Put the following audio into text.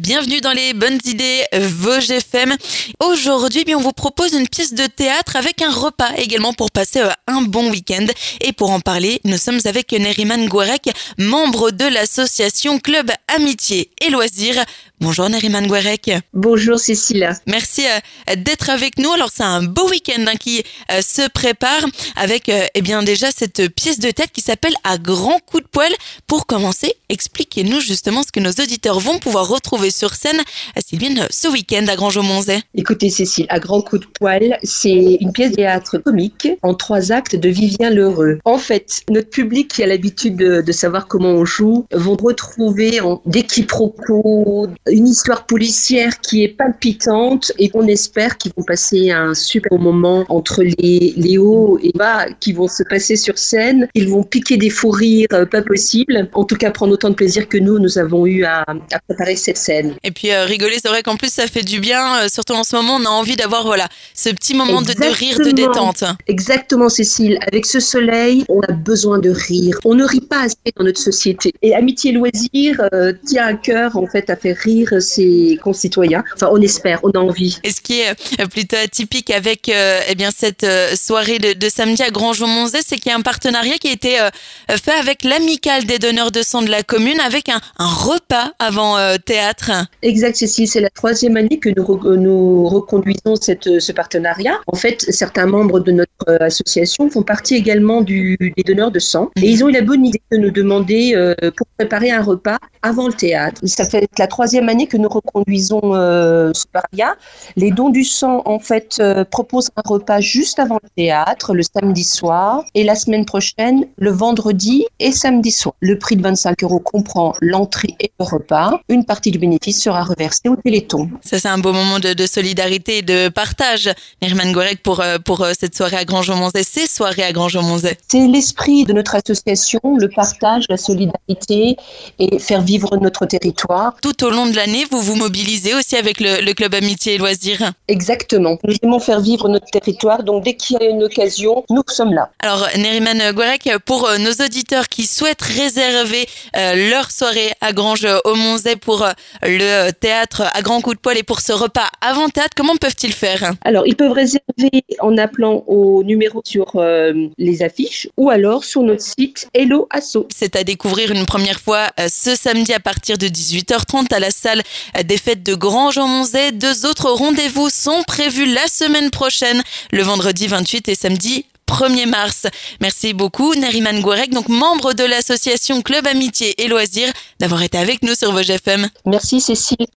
Bienvenue dans les bonnes idées Vosges FM. Aujourd'hui, on vous propose une pièce de théâtre avec un repas également pour passer un bon week-end. Et pour en parler, nous sommes avec Neriman Gouarek, membre de l'association Club Amitié et Loisirs. Bonjour Neriman Gouarek. Bonjour Cécile. Merci d'être avec nous. Alors c'est un beau week-end qui se prépare avec déjà cette pièce de théâtre qui s'appelle À grands coups de poêle. Pour commencer, expliquez-nous justement ce que nos auditeurs vont pouvoir retrouver sur scène s'ils viennent ce week-end à Granges-au-Monzey. Écoutez Cécile, À grands coups de poêle, c'est une pièce de théâtre comique en 3 actes de Vivien Lheureux. En fait, notre public qui a l'habitude de savoir comment on joue vont retrouver des quiproquos, une histoire policière qui est palpitante et on espère qu'ils vont passer un super moment entre les hauts et bas qui vont se passer sur scène. Ils vont piquer des fous rires pas possibles. En tout cas, prendre autant de plaisir que nous avons eu à préparer cette scène. Et puis rigoler, c'est vrai qu'en plus ça fait du bien. Surtout en ce moment, on a envie d'avoir ce petit moment de rire, de détente. Exactement Cécile. Avec ce soleil, on a besoin de rire. On ne rit pas assez dans notre société. Et Amitié et Loisirs tient à cœur en fait à faire rire ses concitoyens. Enfin, on espère, on a envie. Et ce qui est plutôt atypique avec cette soirée de samedi à Granges-au-Monzey, c'est qu'il y a un partenariat qui a été fait avec l'amicale des donneurs de sang de la commune avec un repas avant théâtre. Exact Cécile, c'est la 3e année que nous reconduisons ce partenariat. En fait, certains membres de notre association font partie également des donneurs de sang et ils ont eu la bonne idée de nous demander pour préparer un repas avant le théâtre. Ça fait la 3e année que nous reconduisons ce partenariat. Les dons du sang, en fait, proposent un repas juste avant le théâtre, le samedi soir, et la semaine prochaine, le vendredi et samedi soir. Le prix de 25 € comprend l'entrée et le repas. Une partie du bénéfice sera reversée au Téléthon. Ça, c'est un beau moment de solidarité et de partage, Neriman Gouarek, pour cette soirée à Granges-au-Monzey, ces soirées à Granges-au-Monzey. C'est l'esprit de notre association, le partage, la solidarité et faire vivre notre territoire. Tout au long de l'année, vous vous mobilisez aussi avec le Club Amitié et Loisirs. Exactement. Nous aimons faire vivre notre territoire, donc dès qu'il y a une occasion, nous sommes là. Alors, Neriman Gouarek, pour nos auditeurs qui souhaitent réserver leur soirée à Granges-au-Monzey pour le théâtre à grands coups de poêle et pour ce repas avant théâtre, comment peuvent-ils faire ? Alors, ils peuvent réserver en appelant au numéro sur les affiches ou alors sur notre site Hello Asso. C'est à découvrir une première fois ce samedi à partir de 18h30 à la salle des fêtes de Granges-au-Monzey. 2 autres rendez-vous sont prévus la semaine prochaine, le vendredi 28 et samedi 1er mars. Merci beaucoup Neriman Gouarek, donc membre de l'association Club Amitié et Loisirs, d'avoir été avec nous sur Vosges FM. Merci Cécile.